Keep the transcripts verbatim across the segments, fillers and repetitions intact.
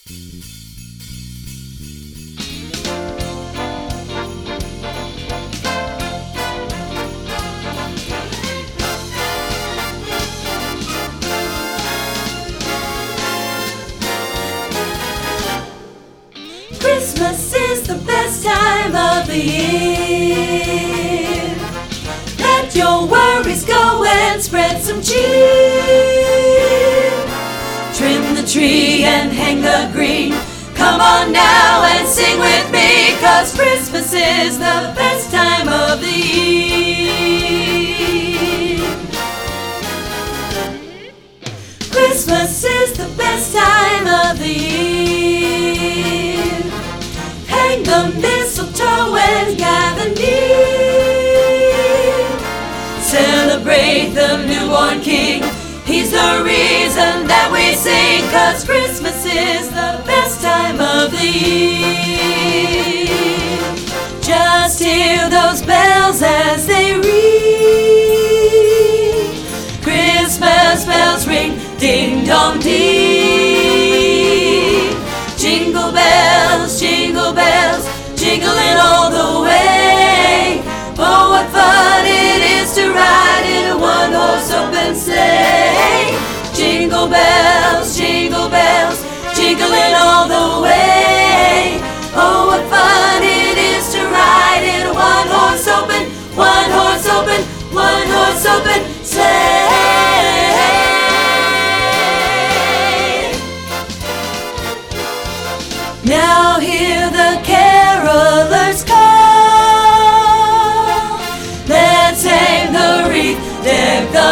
Christmas is the best time of the year. Let your worries go and spread some cheer. Trim the tree and hang the green. Come on now and sing with me, 'cause Christmas is the best time of the year. Christmas is the best time of the year. Hang the mistletoe and gather near. Celebrate the newborn King. He's the reason that we sing, 'cause Christmas is the best time of the year. Just hear those bells as they ring. Christmas bells ring, ding dong ding. Jingle bells, jingle bells, jingling all the way. Oh, what fun it is to ride in a one-horse open sleigh. Jingle bells, jingle bells, jingling all the way. Oh, what fun it is to ride in a one-horse open, one-horse open, one-horse open sleigh. Now hear the carolers call. Let's hang the wreath, deck the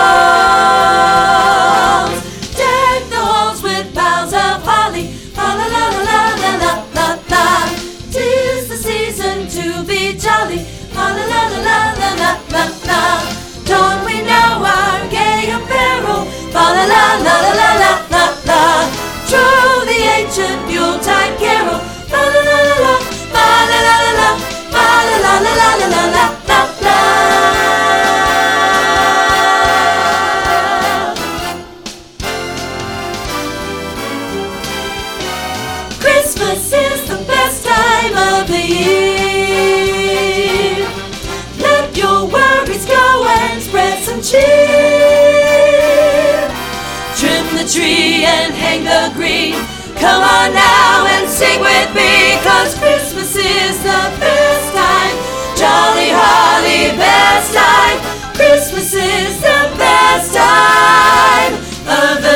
halls. Deck the halls with boughs of holly. La la la la la la la la. 'Tis the season to be jolly. La la la la la la la la. Don we now our gay apparel. La la la la la la la la. Trow the ancient Yuletide carol. La la la la la, la la la la la, la la la la la la la la la. Christmas is the best time of the year. Let your worries go and spread some cheer. Trim the tree and hang the green. Come on now and sing with me, 'cause Christmas is the best time. Jolly holly best time. Christmas is the best time of the